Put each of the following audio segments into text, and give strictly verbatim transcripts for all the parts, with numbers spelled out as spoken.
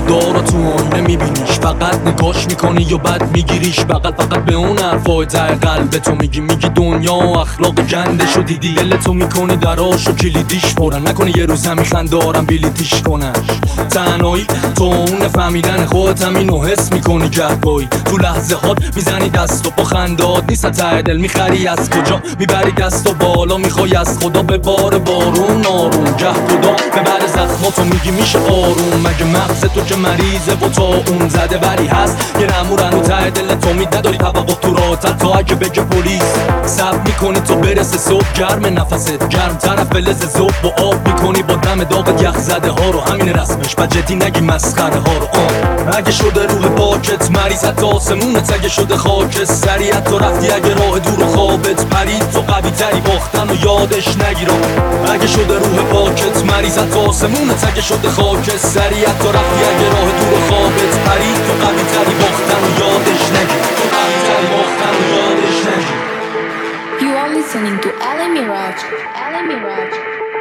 خدا را تو آینه میبینیش، فقط نگاش میکنی یا بد میگیریش بغل، فقط به اون حرفای ته قلب تو میگی میگی دنیا و اخلاق گنده شو دیدی، دل تو میکنی دراش و کلیدیش پرن، نکنی یه روز همیخن دارم بلیتیش کنن. تنهایی تو اون فهمیدن خودت همینو حس میکنی گهگاهی، تو لحظه هات میزنی دست و با خندات نیست ته دل میخری از کجا میبری دست و بالا میخوای از خدا به بار بارون آروم گه خدا ببر زخماتو میگی میشه آروم، مگه مغز تو که مریضه و تا اون زده بری هست یه نمورن و ته دل تو می نداری توقع تو راتت تا اگه بگه پلیس سب میکنی تو برسه صبح گرم نفست گرم طرف بلز زوب با آب میکنی با دم داغت یخ زده ها رو همین رسمش و جدی نگی مسخره ها رو آن اگه شده روح پاکت مریض حتی آسمونت اگه شده خاک سریعت تو رفتی اگه راه دور و خوابت پرید تو قوی تری باختن و یادش نگیرم اگه شده روح پاکت مریض حتی آسمونت اگه شده خاک سریعت تو رفتی اگه راه دور و خوابت پرید تو قوی تری باختن و یادش نگیرم تو قوی تری باختن و یادش نگیرم. You are listening to Ali Miraj. Ali Miraj.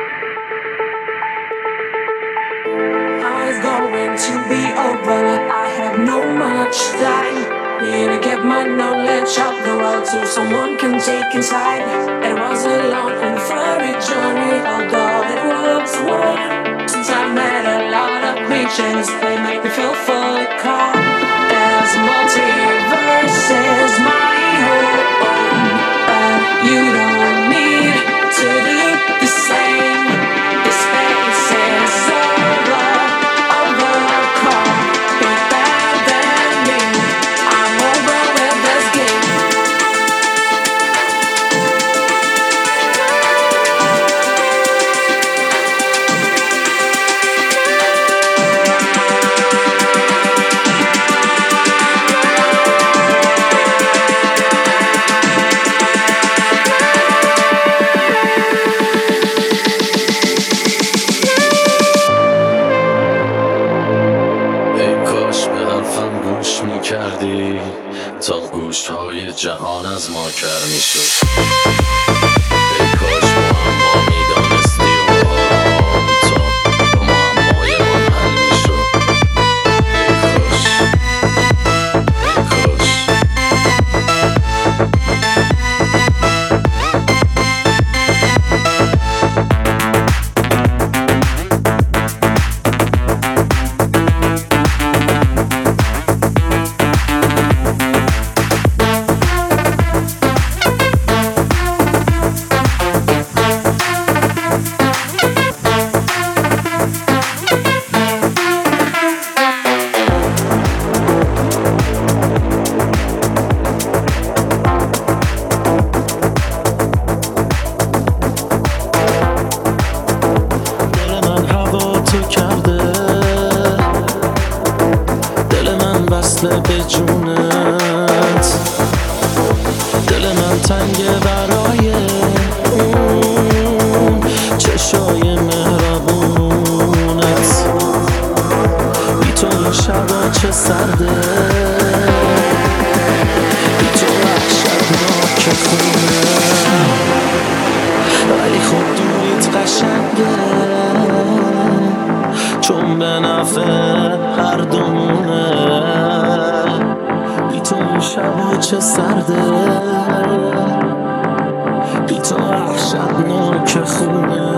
It's going to be over. I have no much time. Need to get my knowledge up the road so someone can take inside. It was a long and furry journey, although it was one. Since I met a lot of creatures, they make me feel fully calm. There's multiverses, my home, but you don't need to do the same. The space is over, overcome. Be better than me. I'm over with this game. کردی تا گوشهای جهان از ما کر میشد. ای کاش معما میدانستی و آرام تا معمای من حل میشد. ای کاش ای کاش به جونت دل من تنگه برای اون چشای مهربونت بی تو این شبا چه سرده بی تو وحشتناک خونه ولی خود دوریت قشنگه چون به نفع هر دومونه بی تو این شبا چه سرده بی تو وحشتناک خونه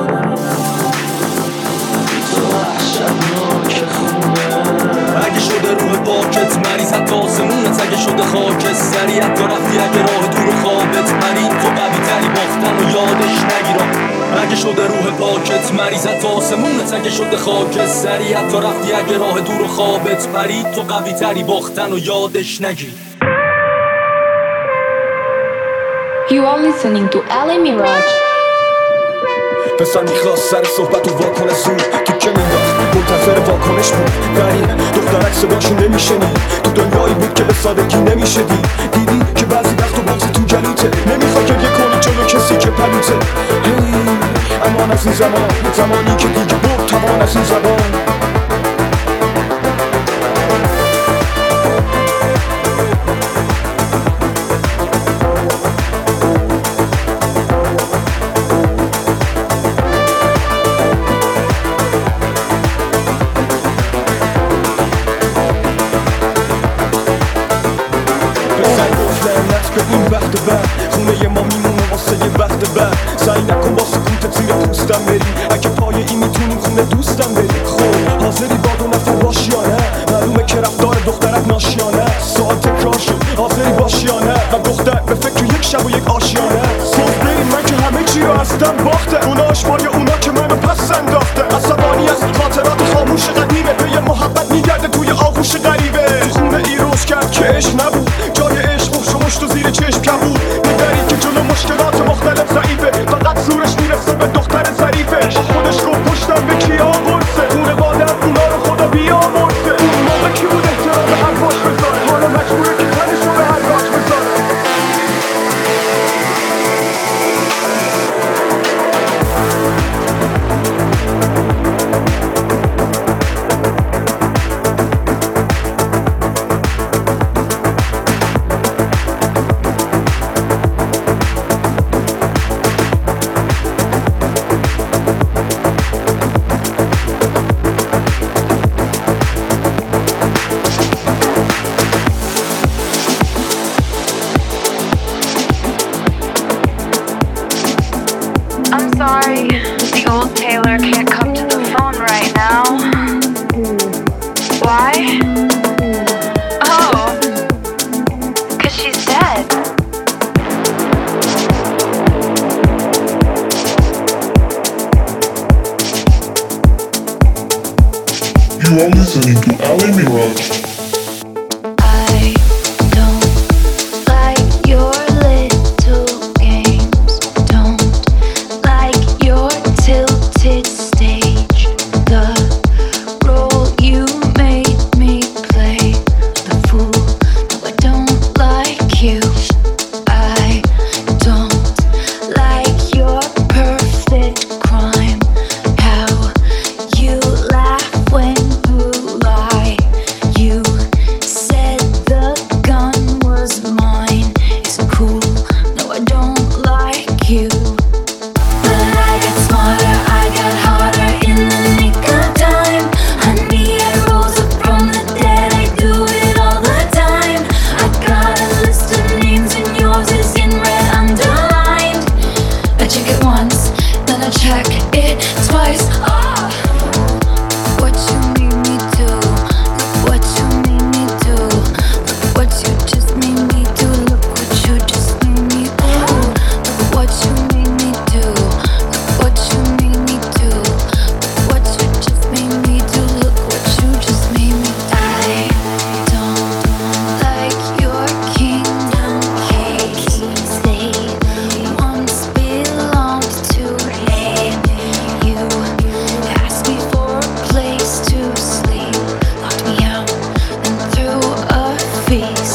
بی تو وحشتناک خونه اگه شده روح پاکت مریض حتی آسمونت اگه شده خاک سریعت تو رفتی اگه راه دور و خوابت پرید تو قوی تری باختن و یادش نگیرم اگه شده روح پاکت مریض حتی آسمونت اگه شده خاک سریعت تو رفتی اگه راه دور و خوابت پرید تو قوی تری باختن و یادش نگیر. You are listening to Ali Miraj. پسر میخواست سر صحبت و واکنه زود تو که مینداخت منتظر واکنش بود ولی دخترک صداشو نمیشنید تو دنیایی بود که به سادگی نمیشه دید دیدی که بعضی وقت و بغزی تو گلوته نمیخواد گریه کنی جلو کسی که پلوته هی امان از این زمان زمانی که دیگه برد توان از این زبان دوستم بری اگه پای این میتونیم خونه دوستم بری خب حاضری با دو نفر باشی یا نه معلومه که رفتار دخترک ناشیانه سوال تکرار شد حاضری باشی یا نه و دختر به فکر یک شب و یک آشیانه صبح بریم من که همه چی رو هستم باخته اونا اشبای اونا که منو پس انداخته عصبانی از خاطرات خاموش قدیمه به یه محبت میگرده توی آغوش غریبه تو خونه ای روش کرد که عشق نبود جای عشق و شمشت و زیر چشم کبود میدری که جلو مشکلات مختلف ضعیفه فقط زورش میرسه به دختر ظریفه با خودش گفت پشتم به کیا برسه خونه بادم اونا رو خدا بیامرسه اون موقع کی بود احترام به هر باش بذاره حالا مجبوره که تنش رو به هر باش بذاره I'm sorry, the old Taylor can't come to the phone right now. Why? Oh, 'cause she's dead. You are listening to Ali Mirage. I don't like your little games. Don't like your tilted stage. The role you made me play. The fool. No, I don't like you. I don't like your perfect crime. How you laugh when you lie. You said the gun was mine. It's cool. No, I don't like you. But I got smarter, I got harder in the nick of time. Honey, I rose up from the dead. I do it all the time. I got a list of names and yours is in red underlined. I check it once, then I check it twice. Ah, what you made me do? Look what you made me do. Look what you just made me do. Look what you just made me do. Look what you made me do. Look what you made me do. Look what you just made me do. Look what you just made me do. I don't like your kingdom keys. They once belonged to me. You asked me for a place to sleep, locked me out, and threw a feast.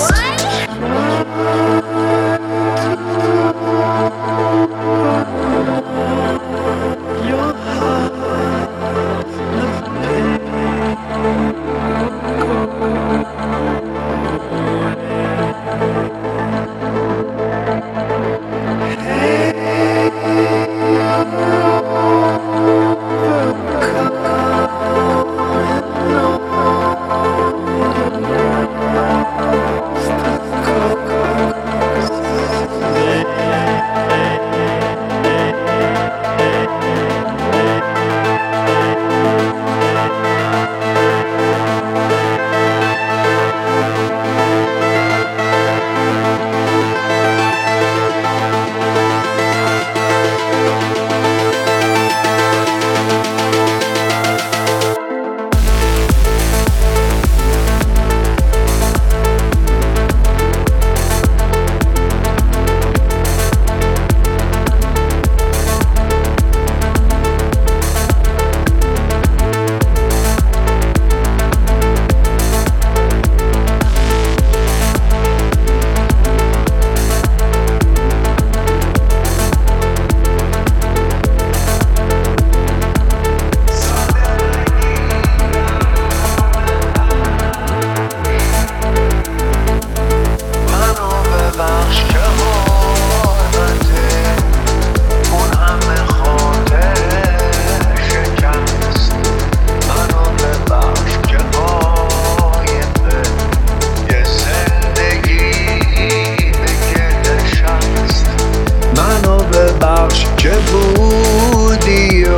که بودی و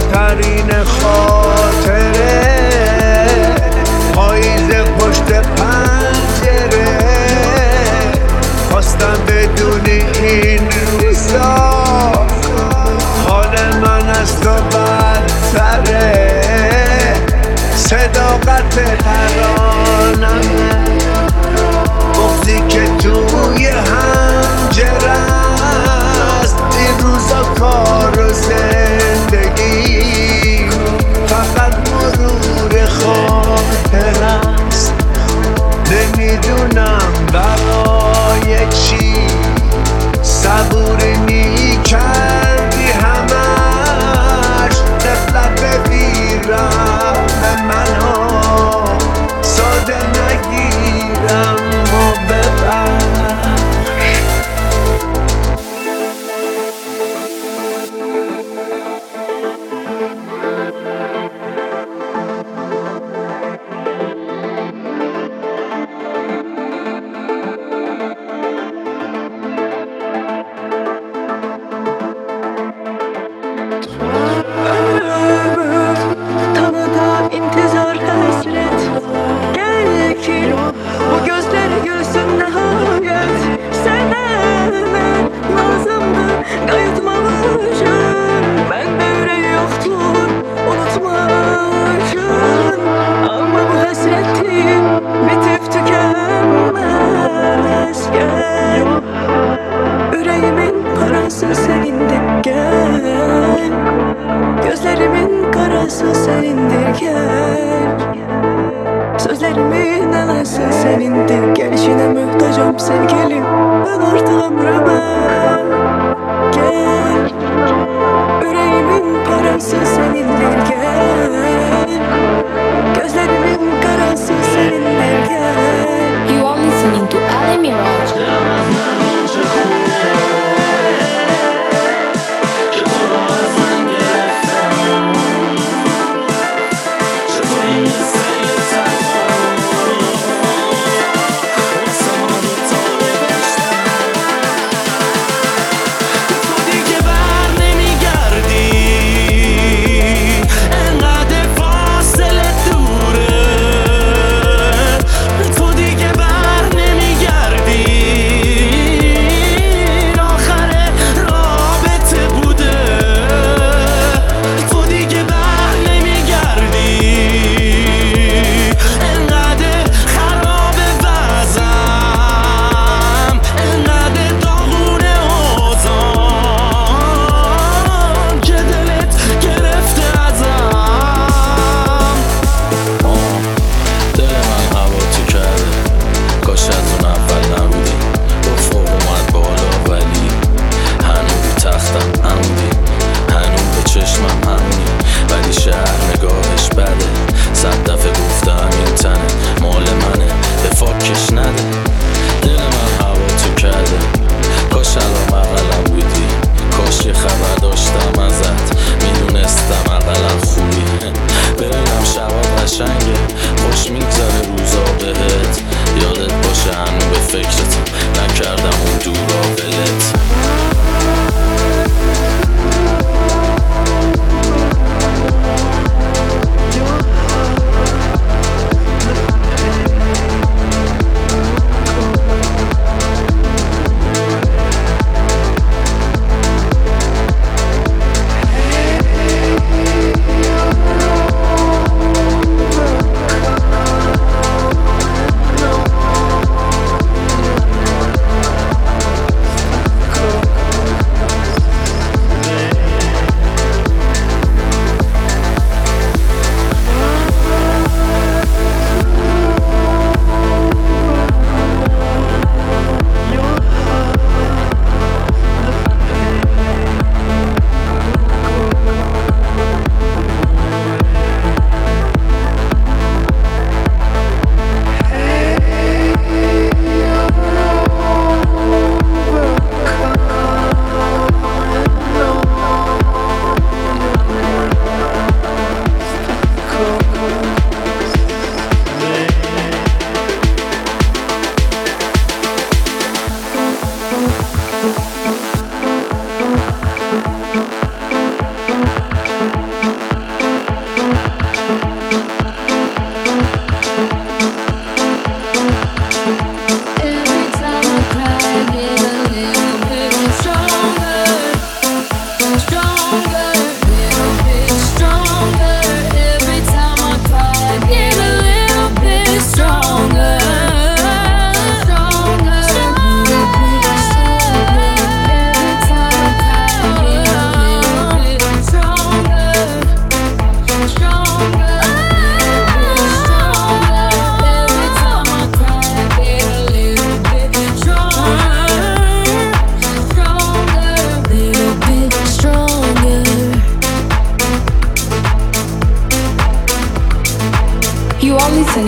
ترین خاطره پاییز پشت پنجره خواستم بدونی این روزا حال من از تو بدتره صداقت ترانمه بغضی که توی حنجره است این روزا کار و زندگی فقط مرور خاطر است نمیدونم برای چی صبوری میکردی همش نفلت ببیرم به منو ساده نگیرم و ببر Sözlerimin alası senindir Gelişine muhtacım sevgilim Ben artık ömrüme Gel Yüreğimin parası senindir gel Gözlerimin karası senindir gel You are listening to Ali Mirage. تو دیگه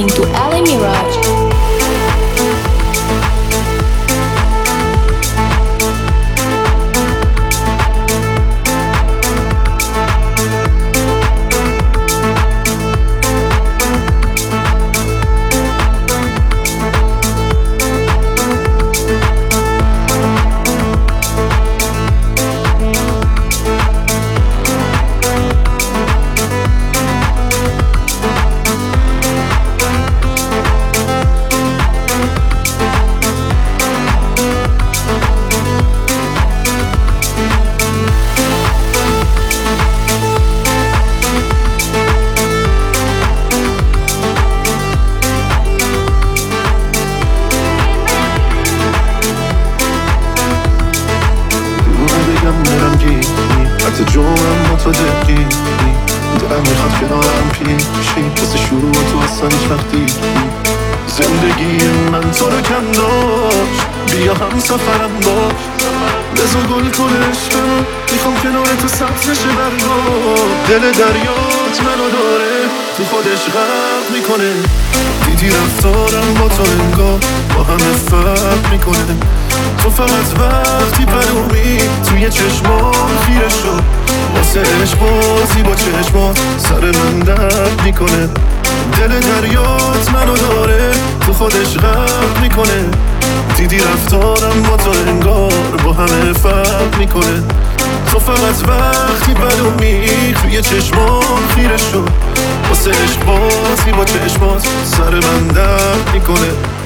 listening to Ali Mirage. زندگی من تو رو کم داشت، بیا هم سفرم باش، بزا گل کن عشقم، میخوام کنار تو سبز نشه برگا. دل دریات منو داره، تو خودش غرق میکنه، دیدی رفتارم با تو انگار با همه فرق میکنه. تو فقط وقتی پرومی توی چشمام خیره شد، واسه عشق بازی با چشمات سر من درد میکنه. دل دریات منو داره، تو خودش غرق میکنه، دیدی رفتارم با تو انگار با همه فرق میکنه. تو فقط وقتی بدومی توی چشمام خیره شد، واسه عشق بازی با چشمات سر من درد میکنه.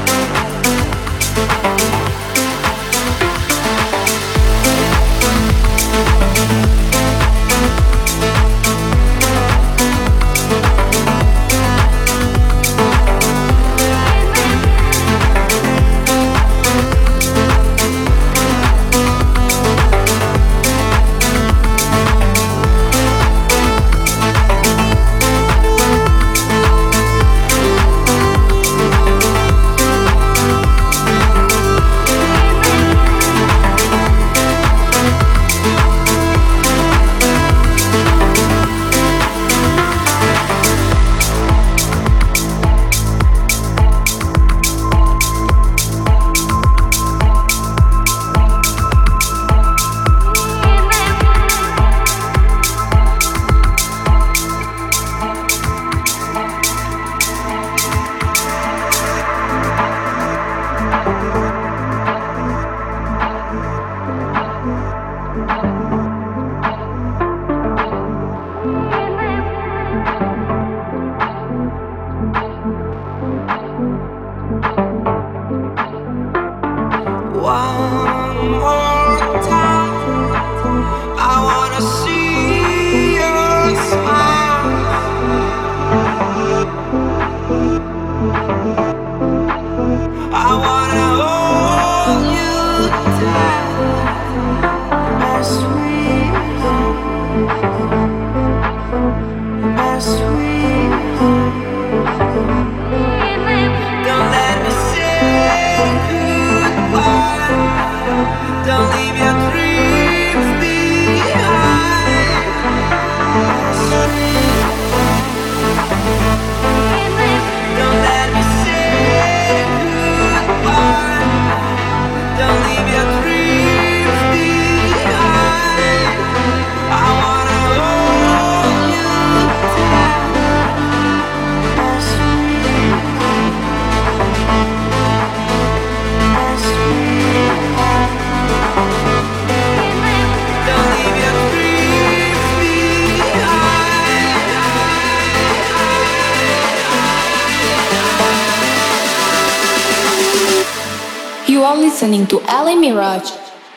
You are listening to Ali Mirage.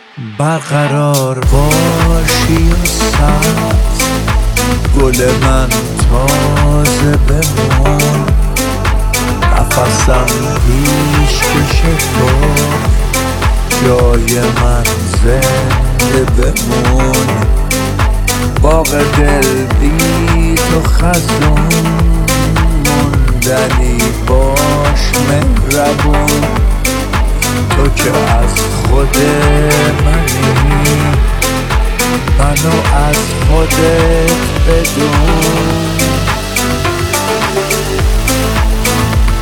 برقرار باشی و سبز، گل من تازه بمون، نفسم پیش کشه تو، جای من زنده بمون. باغ دل بی تو خزون، موندنی باش مهربون. تو که از خود منی، منو از خودت بدون.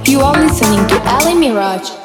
You are listening to Ali Mirage.